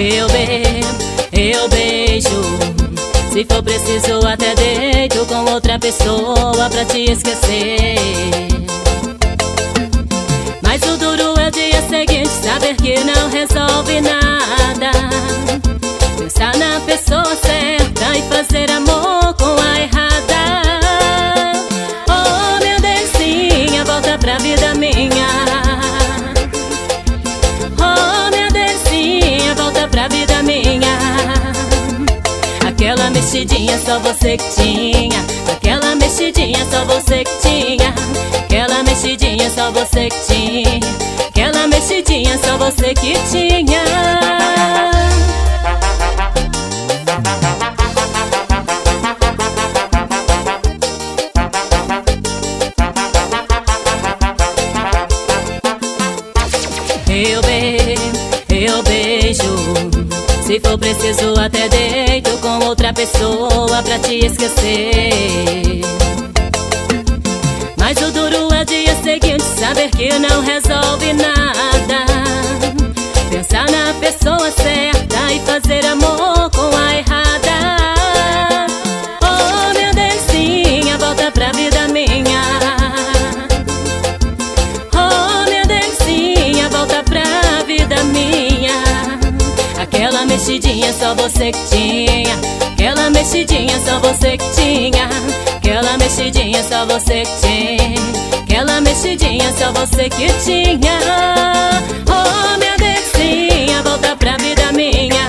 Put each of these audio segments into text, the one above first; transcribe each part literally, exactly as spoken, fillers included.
Eu bebo, eu beijo, se for preciso até deito com outra pessoa pra te esquecer. Mas o duro é o dia seguinte, saber que não resolve nada. Pensar na pessoa certa e fazer amor com a errada. Oh, meu Delicinha, volta pra vida minha. Oh, meu Delicinha, volta pra vida minha. Aquela mexidinha só você que tinha. Aquela mexidinha só você que tinha. Aquela mexidinha só você que tinha. Aquela mexidinha só você que tinha. Eu bebo, eu beijo, se for preciso até deito com outra pessoa pra te esquecer. Mas o duro é o dia seguinte, saber que não resolve nada. Pensar na pessoa certa e fazer amor com a errada. Oh, meu Delicinha, volta pra vida minha. Oh, meu Delicinha, volta pra vida minha. Aquela mexidinha só você que tinha. Aquela mexidinha só você que tinha. Aquela mexidinha só você que tinha. Aquela mexidinha só você que tinha. Oh, minha Delicinha, volta pra vida minha.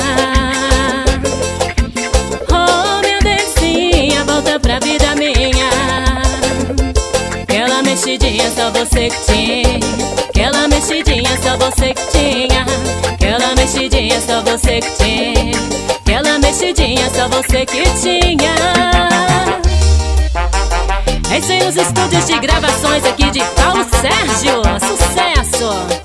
Oh, minha Delicinha, volta pra vida minha. Aquela mexidinha só você que tinha. Aquela mexidinha só você que tinha. Aquela mexidinha só você que tinha. Aquela mexidinha só você que tinha. Esse é os estúdios de gravações aqui de Paulo Sérgio. Sucesso!